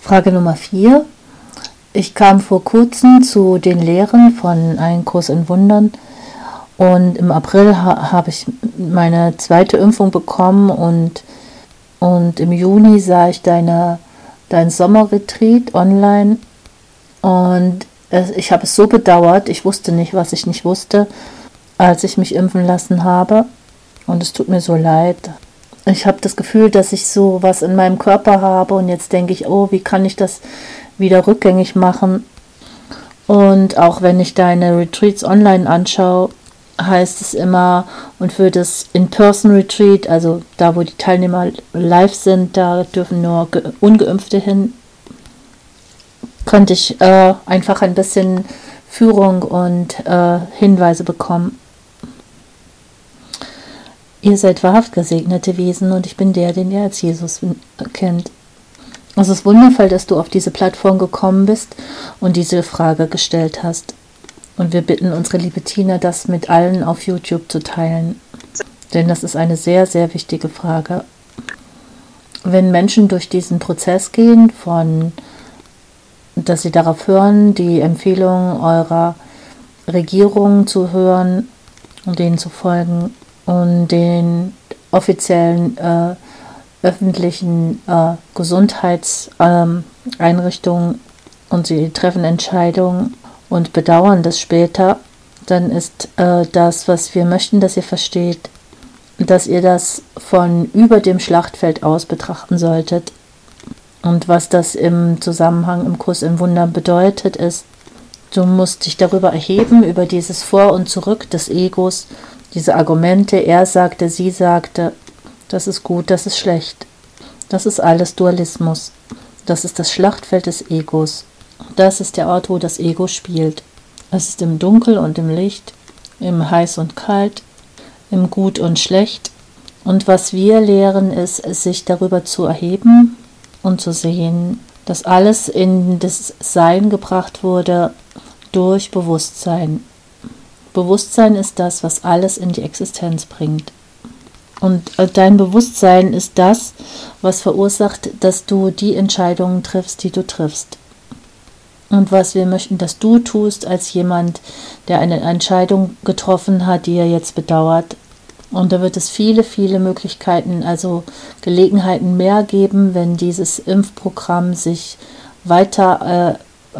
Frage Nummer 4. Ich kam vor kurzem zu den Lehren von Ein Kurs in Wundern und im April habe ich meine zweite Impfung bekommen und im Juni sah ich dein Sommerretreat online und ich habe es so bedauert, ich wusste nicht, was ich nicht wusste, als ich mich impfen lassen habe und es tut mir so leid. Ich habe das Gefühl, dass ich so was in meinem Körper habe und jetzt denke ich, oh, wie kann ich das wieder rückgängig machen? Und auch wenn ich deine Retreats online anschaue, heißt es immer, und für das In-Person-Retreat, also da, wo die Teilnehmer live sind, da dürfen nur Ungeimpfte hin, könnte ich einfach ein bisschen Führung und Hinweise bekommen. Ihr seid wahrhaft gesegnete Wesen und ich bin der, den ihr als Jesus kennt. Es ist wundervoll, dass du auf diese Plattform gekommen bist und diese Frage gestellt hast. Und wir bitten unsere liebe Tina, das mit allen auf YouTube zu teilen. Denn das ist eine sehr, sehr wichtige Frage. Wenn Menschen durch diesen Prozess gehen, dass sie darauf hören, die Empfehlungen eurer Regierung zu hören und denen zu folgen, und den offiziellen öffentlichen Gesundheitseinrichtungen und sie treffen Entscheidungen und bedauern das später, dann ist das, was wir möchten, dass ihr versteht, dass ihr das von über dem Schlachtfeld aus betrachten solltet. Und was das im Zusammenhang im Kurs in Wundern bedeutet, ist, du musst dich darüber erheben, über dieses Vor und Zurück des Egos, diese Argumente, er sagte, sie sagte, das ist gut, das ist schlecht. Das ist alles Dualismus. Das ist das Schlachtfeld des Egos. Das ist der Ort, wo das Ego spielt. Es ist im Dunkel und im Licht, im Heiß und Kalt, im Gut und Schlecht. Und was wir lehren, ist, sich darüber zu erheben und zu sehen, dass alles in das Sein gebracht wurde durch Bewusstsein. Bewusstsein ist das, was alles in die Existenz bringt. Und dein Bewusstsein ist das, was verursacht, dass du die Entscheidungen triffst, die du triffst. Und was wir möchten, dass du tust als jemand, der eine Entscheidung getroffen hat, die er jetzt bedauert. Und da wird es viele, viele Möglichkeiten, also Gelegenheiten mehr geben, wenn dieses Impfprogramm sich weiter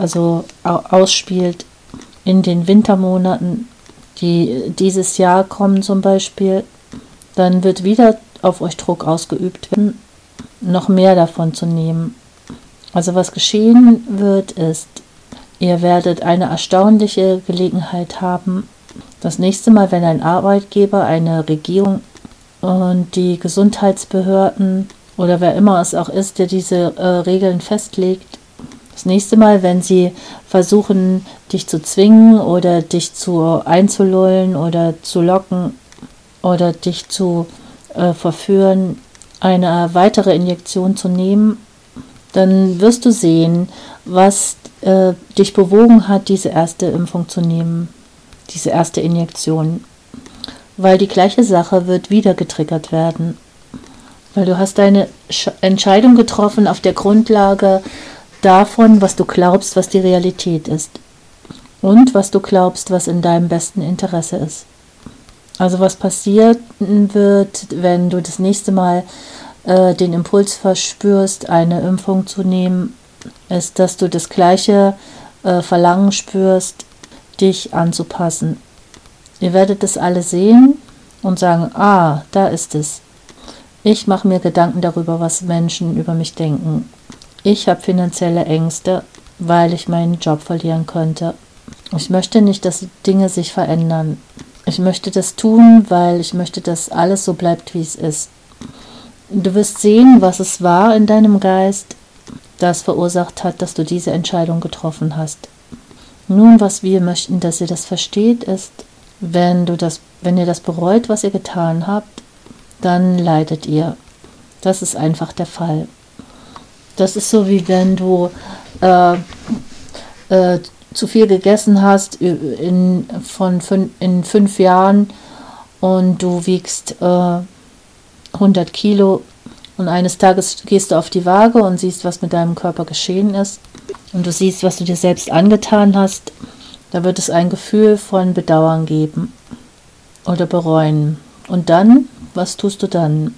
ausspielt in den Wintermonaten, die dieses Jahr kommen zum Beispiel, dann wird wieder auf euch Druck ausgeübt werden, noch mehr davon zu nehmen. Also was geschehen wird, ist, ihr werdet eine erstaunliche Gelegenheit haben, das nächste Mal, wenn ein Arbeitgeber, eine Regierung und die Gesundheitsbehörden oder wer immer es auch ist, der diese Regeln festlegt, das nächste Mal, wenn sie versuchen, dich zu zwingen oder dich einzulullen oder zu locken oder dich zu verführen, eine weitere Injektion zu nehmen, dann wirst du sehen, was dich bewogen hat, diese erste Impfung zu nehmen, diese erste Injektion. Weil die gleiche Sache wird wieder getriggert werden. Weil du hast deine Entscheidung getroffen auf der Grundlage davon, was du glaubst, was die Realität ist. Und was du glaubst, was in deinem besten Interesse ist. Also was passieren wird, wenn du das nächste Mal den Impuls verspürst, eine Impfung zu nehmen, ist, dass du das gleiche Verlangen spürst, dich anzupassen. Ihr werdet das alle sehen und sagen, da ist es. Ich mache mir Gedanken darüber, was Menschen über mich denken. Ich habe finanzielle Ängste, weil ich meinen Job verlieren könnte. Ich möchte nicht, dass Dinge sich verändern. Ich möchte das tun, weil ich möchte, dass alles so bleibt, wie es ist. Du wirst sehen, was es war in deinem Geist, das verursacht hat, dass du diese Entscheidung getroffen hast. Nun, was wir möchten, dass ihr das versteht, ist, wenn ihr das bereut, was ihr getan habt, dann leidet ihr. Das ist einfach der Fall. Das ist so, wie wenn du zu viel gegessen hast in 5 Jahren und du wiegst 100 Kilo Und eines Tages gehst du auf die Waage und siehst, was mit deinem Körper geschehen ist. Und du siehst, was du dir selbst angetan hast. Da wird es ein Gefühl von Bedauern geben oder bereuen. Und dann, was tust du dann?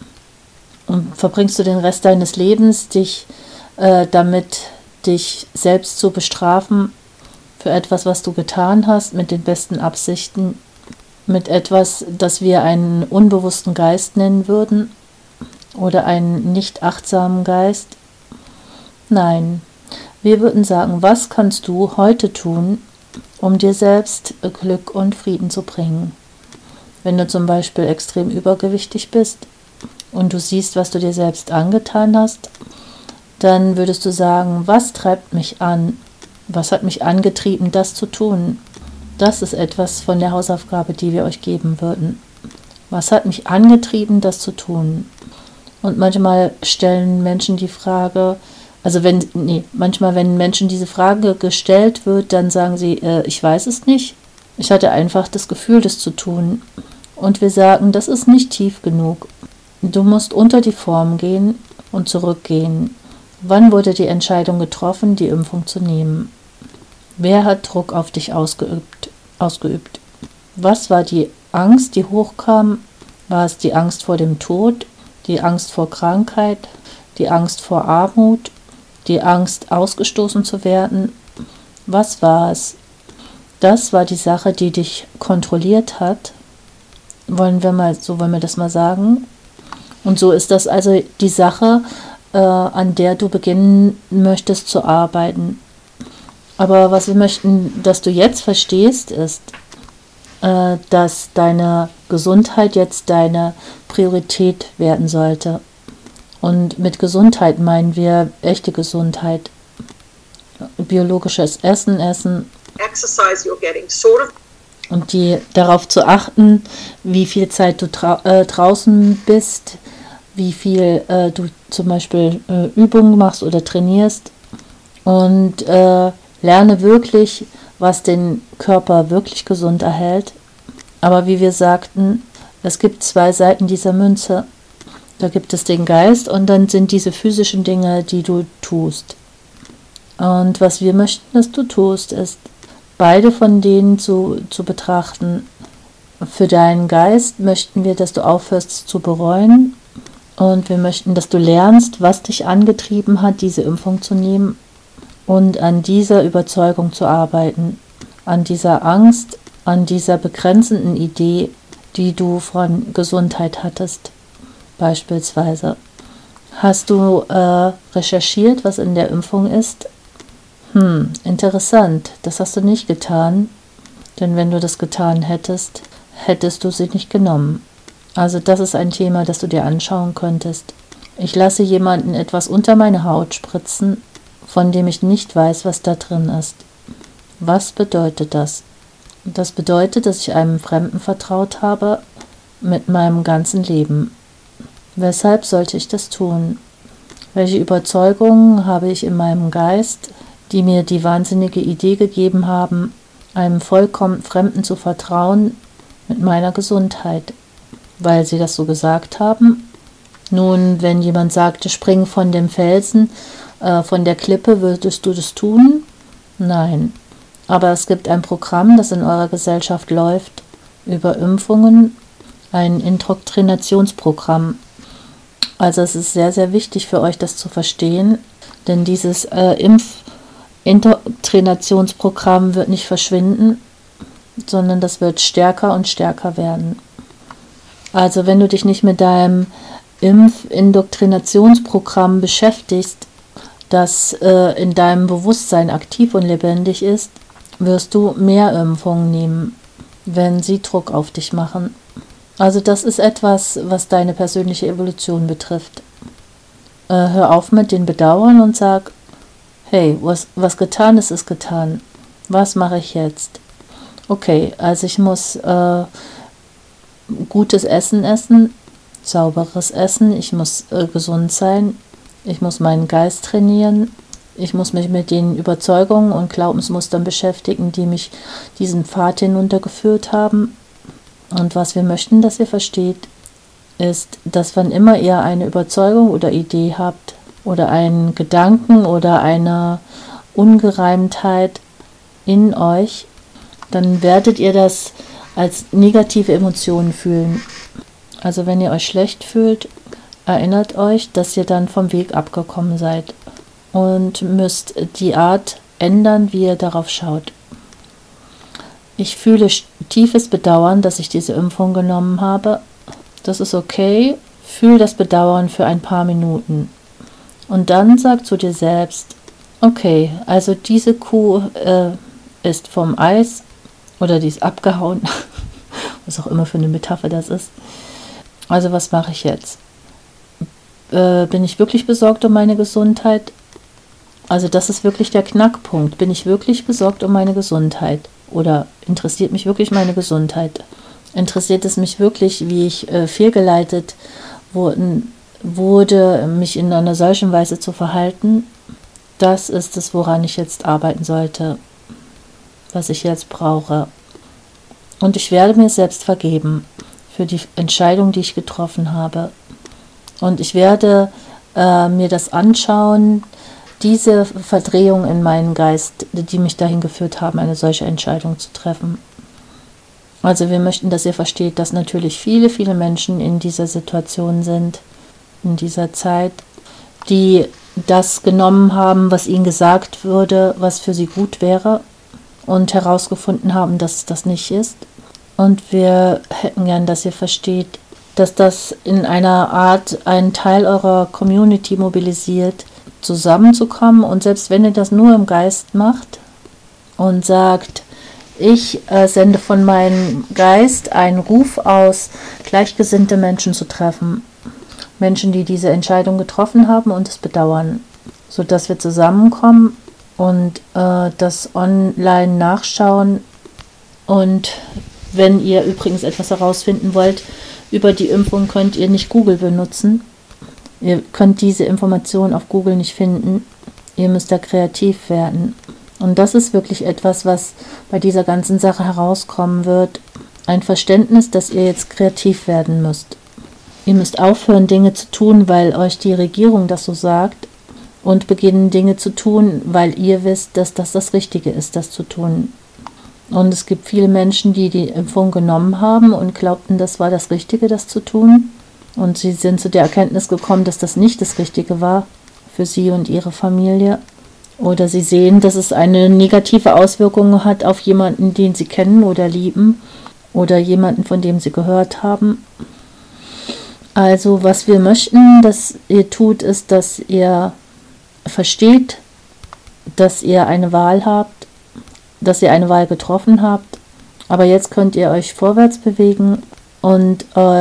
Und verbringst du den Rest deines Lebens, damit dich selbst zu bestrafen für etwas, was du getan hast, mit den besten Absichten, mit etwas, das wir einen unbewussten Geist nennen würden oder einen nicht achtsamen Geist? Nein, wir würden sagen, was kannst du heute tun, um dir selbst Glück und Frieden zu bringen? Wenn du zum Beispiel extrem übergewichtig bist und du siehst, was du dir selbst angetan hast, dann würdest du sagen, was treibt mich an? Was hat mich angetrieben, das zu tun? Das ist etwas von der Hausaufgabe, die wir euch geben würden. Was hat mich angetrieben, das zu tun? Und manchmal stellen Menschen die Frage, manchmal, wenn Menschen diese Frage gestellt wird, dann sagen sie, ich weiß es nicht. Ich hatte einfach das Gefühl, das zu tun. Und wir sagen, das ist nicht tief genug. Du musst unter die Form gehen und zurückgehen. Wann wurde die Entscheidung getroffen, die Impfung zu nehmen? Wer hat Druck auf dich ausgeübt? Was war die Angst, die hochkam? War es die Angst vor dem Tod, die Angst vor Krankheit, die Angst vor Armut, die Angst, ausgestoßen zu werden? Was war es? Das war die Sache, die dich kontrolliert hat. Wollen wir das mal sagen? Und so ist das also die Sache, an der du beginnen möchtest zu arbeiten. Aber was wir möchten, dass du jetzt verstehst, ist, dass deine Gesundheit jetzt deine Priorität werden sollte. Und mit Gesundheit meinen wir echte Gesundheit. Biologisches Essen. Exercise you're getting sort of. Und darauf zu achten, wie viel Zeit du draußen bist, wie viel du zum Beispiel Übungen machst oder trainierst. Und lerne wirklich, was den Körper wirklich gesund erhält. Aber wie wir sagten, es gibt zwei Seiten dieser Münze. Da gibt es den Geist und dann sind diese physischen Dinge, die du tust. Und was wir möchten, dass du tust, ist, beide von denen zu betrachten. Für deinen Geist möchten wir, dass du aufhörst zu bereuen. Und wir möchten, dass du lernst, was dich angetrieben hat, diese Impfung zu nehmen. Und an dieser Überzeugung zu arbeiten, an dieser Angst, an dieser begrenzenden Idee, die du von Gesundheit hattest, beispielsweise. Hast du recherchiert, was in der Impfung ist? Interessant, das hast du nicht getan, denn wenn du das getan hättest, hättest du sie nicht genommen. Also das ist ein Thema, das du dir anschauen könntest. Ich lasse jemanden etwas unter meine Haut spritzen, von dem ich nicht weiß, was da drin ist. Was bedeutet das? Das bedeutet, dass ich einem Fremden vertraut habe mit meinem ganzen Leben. Weshalb sollte ich das tun? Welche Überzeugungen habe ich in meinem Geist, die mir die wahnsinnige Idee gegeben haben, einem vollkommen Fremden zu vertrauen mit meiner Gesundheit? Weil sie das so gesagt haben? Nun, wenn jemand sagte, spring von dem Felsen, von der Klippe, würdest du das tun? Nein. Aber es gibt ein Programm, das in eurer Gesellschaft läuft, über Impfungen, ein Indoktrinationsprogramm. Also es ist sehr, sehr wichtig für euch, das zu verstehen, denn dieses Indoktrinationsprogramm wird nicht verschwinden, sondern das wird stärker und stärker werden. Also wenn du dich nicht mit deinem Indoktrinationsprogramm beschäftigst, das in deinem Bewusstsein aktiv und lebendig ist, wirst du mehr Impfungen nehmen, wenn sie Druck auf dich machen. Also das ist etwas, was deine persönliche Evolution betrifft. Hör auf mit den Bedauern und sag, hey, was getan ist, ist getan. Was mache ich jetzt? Okay, also ich muss gutes Essen essen, sauberes Essen, ich muss gesund sein, ich muss meinen Geist trainieren, ich muss mich mit den Überzeugungen und Glaubensmustern beschäftigen, die mich diesen Pfad hinuntergeführt haben. Und was wir möchten, dass ihr versteht, ist, dass wann immer ihr eine Überzeugung oder Idee habt oder einen Gedanken oder eine Ungereimtheit in euch, dann werdet ihr das als negative Emotionen fühlen. Also wenn ihr euch schlecht fühlt, erinnert euch, dass ihr dann vom Weg abgekommen seid und müsst die Art ändern, wie ihr darauf schaut. Ich fühle tiefes Bedauern, dass ich diese Impfung genommen habe. Das ist okay. Fühl das Bedauern für ein paar Minuten. Und dann sag zu dir selbst, okay, also diese Kuh ist vom Eis oder die ist abgehauen, was auch immer für eine Metapher das ist. Also was mache ich jetzt? Bin ich wirklich besorgt um meine Gesundheit? Also das ist wirklich der Knackpunkt. Bin ich wirklich besorgt um meine Gesundheit? Oder interessiert mich wirklich meine Gesundheit? Interessiert es mich wirklich, wie ich fehlgeleitet wurde, mich in einer solchen Weise zu verhalten? Das ist es, woran ich jetzt arbeiten sollte, was ich jetzt brauche. Und ich werde mir selbst vergeben für die Entscheidung, die ich getroffen habe. Und ich werde mir das anschauen, diese Verdrehung in meinem Geist, die mich dahin geführt haben, eine solche Entscheidung zu treffen. Also wir möchten, dass ihr versteht, dass natürlich viele, viele Menschen in dieser Situation sind, in dieser Zeit, die das genommen haben, was ihnen gesagt wurde, was für sie gut wäre und herausgefunden haben, dass es das nicht ist. Und wir hätten gern, dass ihr versteht, dass das in einer Art einen Teil eurer Community mobilisiert, zusammenzukommen. Und selbst wenn ihr das nur im Geist macht und sagt, ich sende von meinem Geist einen Ruf aus, gleichgesinnte Menschen zu treffen. Menschen, die diese Entscheidung getroffen haben und es bedauern, sodass wir zusammenkommen und das online nachschauen. Und wenn ihr übrigens etwas herausfinden wollt über die Impfung, könnt ihr nicht Google benutzen. Ihr könnt diese Information auf Google nicht finden. Ihr müsst da kreativ werden. Und das ist wirklich etwas, was bei dieser ganzen Sache herauskommen wird. Ein Verständnis, dass ihr jetzt kreativ werden müsst. Ihr müsst aufhören, Dinge zu tun, weil euch die Regierung das so sagt, und beginnen, Dinge zu tun, weil ihr wisst, dass das das Richtige ist, das zu tun. Und es gibt viele Menschen, die die Impfung genommen haben und glaubten, das war das Richtige, das zu tun. Und sie sind zu der Erkenntnis gekommen, dass das nicht das Richtige war für sie und ihre Familie. Oder sie sehen, dass es eine negative Auswirkung hat auf jemanden, den sie kennen oder lieben. Oder jemanden, von dem sie gehört haben. Also was wir möchten, dass ihr tut, ist, dass ihr versteht, dass ihr eine Wahl habt, dass ihr eine Wahl getroffen habt. Aber jetzt könnt ihr euch vorwärts bewegen und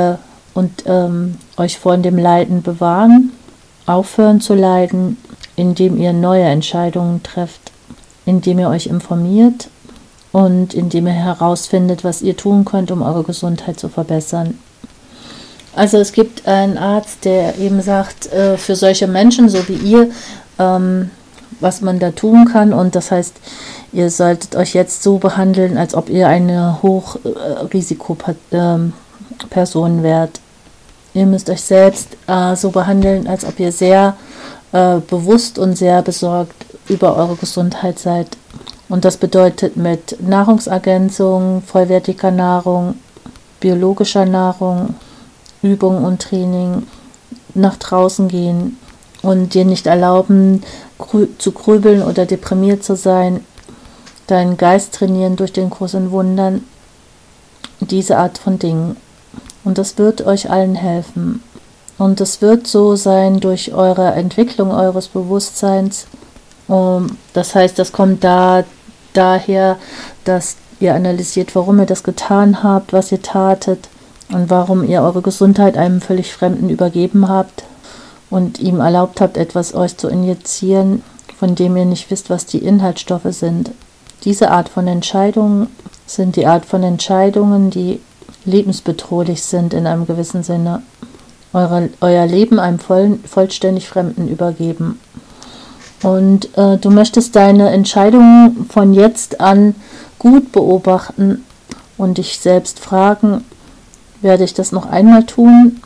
euch vor dem Leiden bewahren, aufhören zu leiden, indem ihr neue Entscheidungen trefft, indem ihr euch informiert und indem ihr herausfindet, was ihr tun könnt, um eure Gesundheit zu verbessern. Also es gibt einen Arzt, der eben sagt, für solche Menschen, so wie ihr, was man da tun kann. Und das heißt, ihr solltet euch jetzt so behandeln, als ob ihr eine Hochrisikoperson wärt. Ihr müsst euch selbst so behandeln, als ob ihr sehr bewusst und sehr besorgt über eure Gesundheit seid. Und das bedeutet mit Nahrungsergänzung, vollwertiger Nahrung, biologischer Nahrung, Übung und Training, nach draußen gehen und dir nicht erlauben, zu grübeln oder deprimiert zu sein, deinen Geist trainieren durch den Kurs in Wundern, diese Art von Dingen. Und das wird euch allen helfen. Und es wird so sein durch eure Entwicklung eures Bewusstseins. Das heißt, das kommt daher, dass ihr analysiert, warum ihr das getan habt, was ihr tatet und warum ihr eure Gesundheit einem völlig Fremden übergeben habt und ihm erlaubt habt, etwas euch zu injizieren, von dem ihr nicht wisst, was die Inhaltsstoffe sind. Diese Art von Entscheidungen sind die Art von Entscheidungen, die lebensbedrohlich sind in einem gewissen Sinne. Euer Leben einem vollständig Fremden übergeben. Und du möchtest deine Entscheidungen von jetzt an gut beobachten und dich selbst fragen, werde ich das noch einmal tun?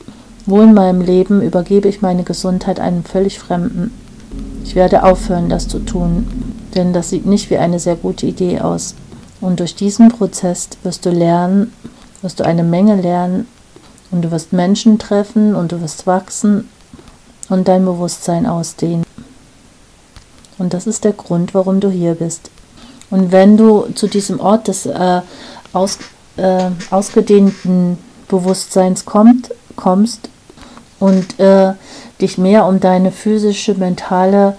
Wo in meinem Leben übergebe ich meine Gesundheit einem völlig Fremden? Ich werde aufhören, das zu tun, denn das sieht nicht wie eine sehr gute Idee aus. Und durch diesen Prozess wirst du lernen, wirst du eine Menge lernen und du wirst Menschen treffen und du wirst wachsen und dein Bewusstsein ausdehnen. Und das ist der Grund, warum du hier bist. Und wenn du zu diesem Ort des ausgedehnten Bewusstseins kommst und dich mehr um deine physische, mentale,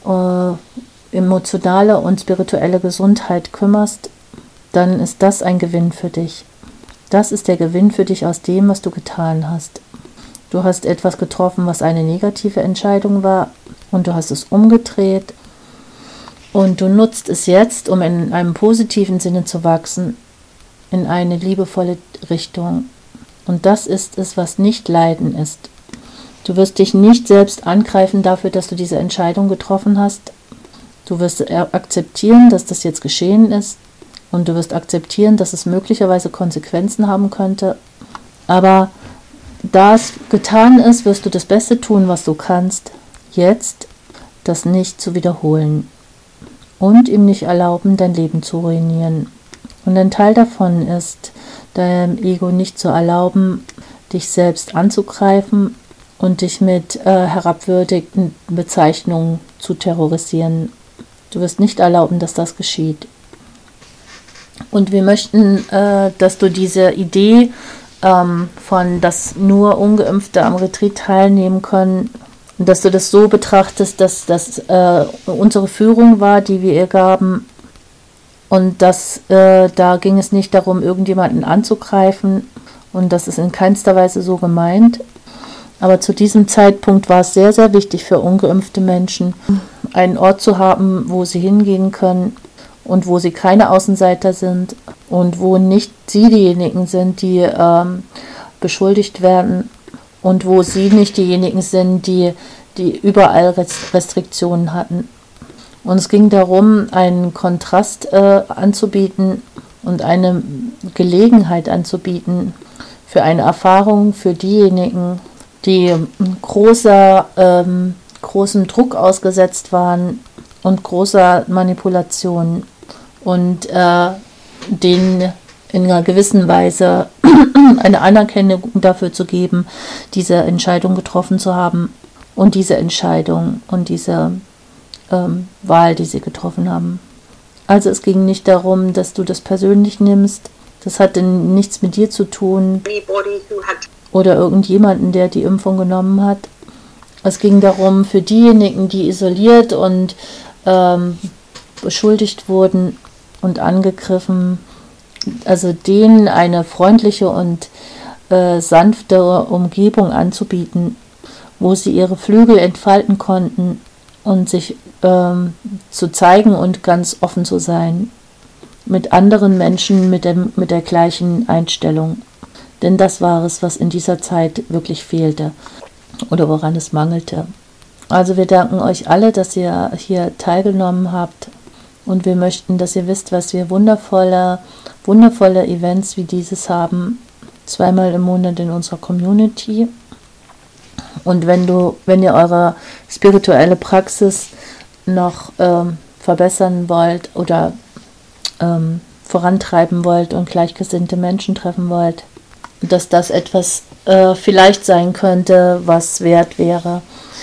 emotionale und spirituelle Gesundheit kümmerst, dann ist das ein Gewinn für dich. Das ist der Gewinn für dich aus dem, was du getan hast. Du hast etwas getroffen, was eine negative Entscheidung war und du hast es umgedreht und du nutzt es jetzt, um in einem positiven Sinne zu wachsen, in eine liebevolle Richtung. Und das ist es, was nicht Leiden ist. Du wirst dich nicht selbst angreifen dafür, dass du diese Entscheidung getroffen hast. Du wirst akzeptieren, dass das jetzt geschehen ist. Und du wirst akzeptieren, dass es möglicherweise Konsequenzen haben könnte. Aber da es getan ist, wirst du das Beste tun, was du kannst, jetzt das nicht zu wiederholen. Und ihm nicht erlauben, dein Leben zu ruinieren. Und ein Teil davon ist, deinem Ego nicht zu erlauben, dich selbst anzugreifen und dich mit herabwürdigenden Bezeichnungen zu terrorisieren. Du wirst nicht erlauben, dass das geschieht. Und wir möchten, dass du diese Idee von, dass nur Ungeimpfte am Retreat teilnehmen können, dass du das so betrachtest, dass das unsere Führung war, die wir ihr gaben. Und da ging es nicht darum, irgendjemanden anzugreifen. Und das ist in keinster Weise so gemeint. Aber zu diesem Zeitpunkt war es sehr, sehr wichtig für ungeimpfte Menschen, einen Ort zu haben, wo sie hingehen können und wo sie keine Außenseiter sind und wo nicht sie diejenigen sind, die beschuldigt werden und wo sie nicht diejenigen sind, die überall Restriktionen hatten. Und es ging darum, einen Kontrast anzubieten und eine Gelegenheit anzubieten für eine Erfahrung für diejenigen, die großem Druck ausgesetzt waren und großer Manipulation und denen in einer gewissen Weise eine Anerkennung dafür zu geben, diese Entscheidung getroffen zu haben und diese Entscheidung und diese Wahl, die sie getroffen haben. Also es ging nicht darum, dass du das persönlich nimmst. Das hatte nichts mit dir zu tun oder irgendjemanden, der die Impfung genommen hat. Es ging darum, für diejenigen, die isoliert und beschuldigt wurden und angegriffen, also denen eine freundliche und sanfte Umgebung anzubieten, wo sie ihre Flügel entfalten konnten und sich zu zeigen und ganz offen zu sein mit anderen Menschen mit der gleichen Einstellung. Denn das war es, was in dieser Zeit wirklich fehlte oder woran es mangelte. Also wir danken euch alle, dass ihr hier teilgenommen habt und wir möchten, dass ihr wisst, was wir wundervolle Events wie dieses haben, 2-mal im Monat in unserer Community. Und wenn ihr eure spirituelle Praxis noch verbessern wollt oder vorantreiben wollt und gleichgesinnte Menschen treffen wollt, dass das etwas vielleicht sein könnte, was wert wäre,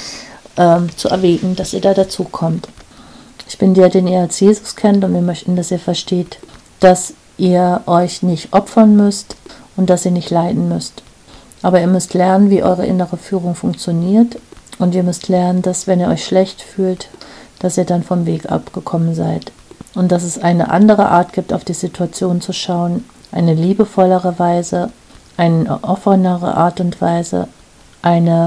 zu erwägen, dass ihr da dazu kommt. Ich bin der, den ihr als Jesus kennt, und wir möchten, dass ihr versteht, dass ihr euch nicht opfern müsst und dass ihr nicht leiden müsst. Aber ihr müsst lernen, wie eure innere Führung funktioniert, und ihr müsst lernen, dass, wenn ihr euch schlecht fühlt, dass ihr dann vom Weg abgekommen seid. Und dass es eine andere Art gibt, auf die Situation zu schauen, eine liebevollere Weise, eine offenere Art und Weise, eine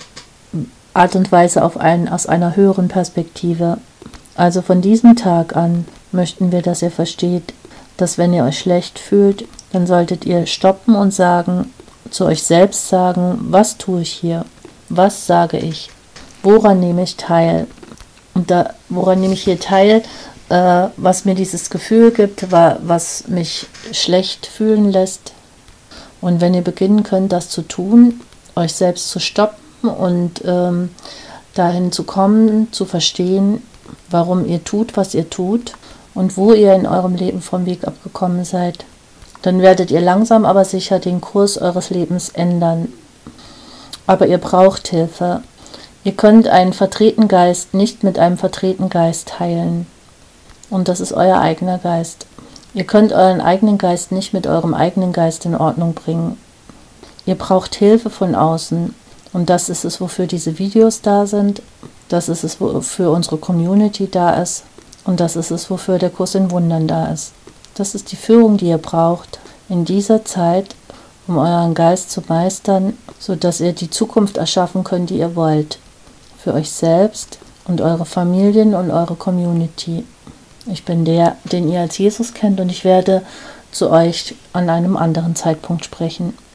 Art und Weise aus einer höheren Perspektive. Also von diesem Tag an möchten wir, dass ihr versteht, dass wenn ihr euch schlecht fühlt, dann solltet ihr stoppen und sagen, zu euch selbst sagen, was tue ich hier? Was sage ich? Woran nehme ich teil? Und woran nehme ich hier teil? Was mir dieses Gefühl gibt, was mich schlecht fühlen lässt. Und wenn ihr beginnen könnt, das zu tun, euch selbst zu stoppen und dahin zu kommen, zu verstehen, warum ihr tut, was ihr tut und wo ihr in eurem Leben vom Weg abgekommen seid. Dann werdet ihr langsam aber sicher den Kurs eures Lebens ändern. Aber ihr braucht Hilfe. Ihr könnt einen verdrehten Geist nicht mit einem verdrehten Geist heilen. Und das ist euer eigener Geist. Ihr könnt euren eigenen Geist nicht mit eurem eigenen Geist in Ordnung bringen. Ihr braucht Hilfe von außen. Und das ist es, wofür diese Videos da sind. Das ist es, wofür unsere Community da ist. Und das ist es, wofür der Kurs in Wundern da ist. Das ist die Führung, die ihr braucht in dieser Zeit, um euren Geist zu meistern, sodass ihr die Zukunft erschaffen könnt, die ihr wollt. Für euch selbst und eure Familien und eure Community. Ich bin der, den ihr als Jesus kennt, und ich werde zu euch an einem anderen Zeitpunkt sprechen.